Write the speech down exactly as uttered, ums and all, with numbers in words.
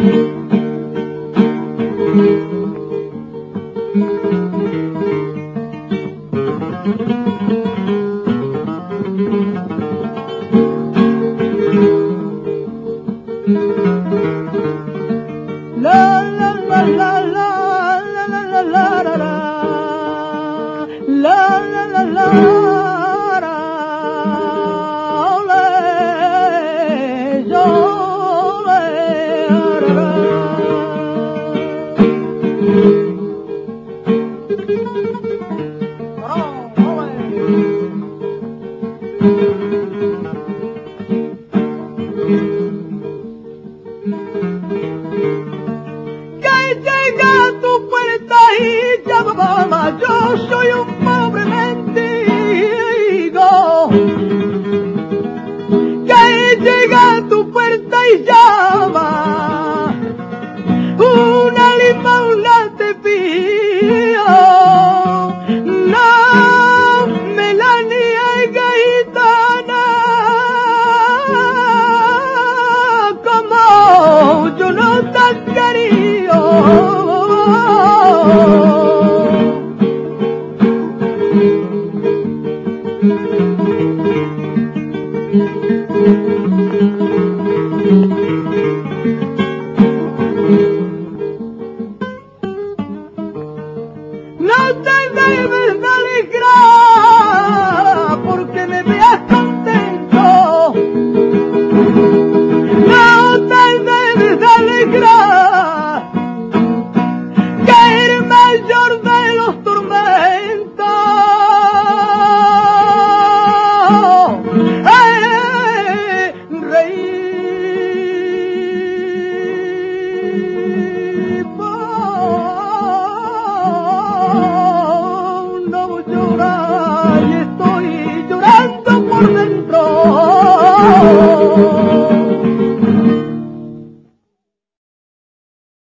La la la la la la la la la la la la la la ole yo le que llega a tu puerta y llama mamá, yo soy un pobre mendigo. Que llega a tu puerta y llama, una limosna te pido, no me la niegue gitana, como yo no te he querido. No te debes de alegrar porque me veas contento. No te debes de alegrar que el mayor de los tormentos es reír por no llorar y estoy llorando por dentro.